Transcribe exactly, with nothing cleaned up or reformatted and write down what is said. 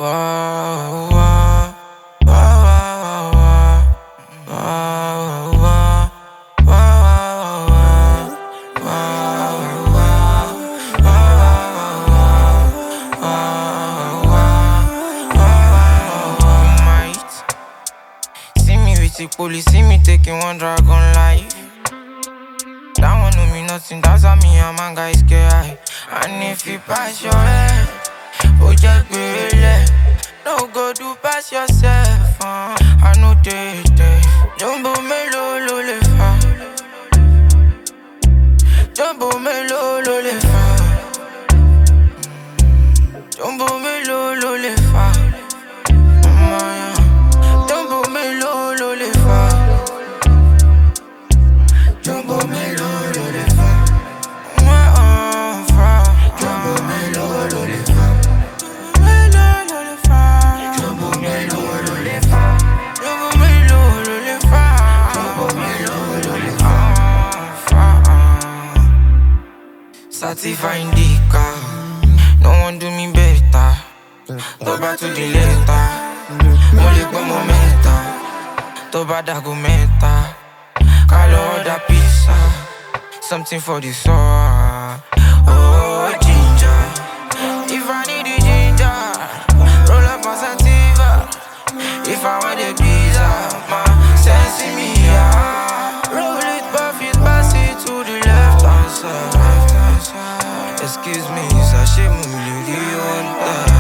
Whoa, whoa, whoa, whoa, whoa, whoa, whoa, see me with the police, see me taking one dragon life. That one know me nothing, that's how me and my guys get high. And if you pass your head, oh just be real. No go do pass yourself, uh. I know they they Jumbo melo lo le fa, Jumbo melo lo le fa, Jumbo melo lo le fa, Jumbo melo lo le fa, Jumbo melo lo le fa, Jumbo melo lo le fa. Certified indica, no one do me better. Toba to the letter, mole kwa momenta. Toba da go meta, kalo da pizza. Something for the soul. Oh ginger, if I need the ginger, roll up my sativa. If I want the pizza, my sense in me, yeah. Roll it, buff it, pass it to the left hand side. Excuse me, sachez mon milieu, on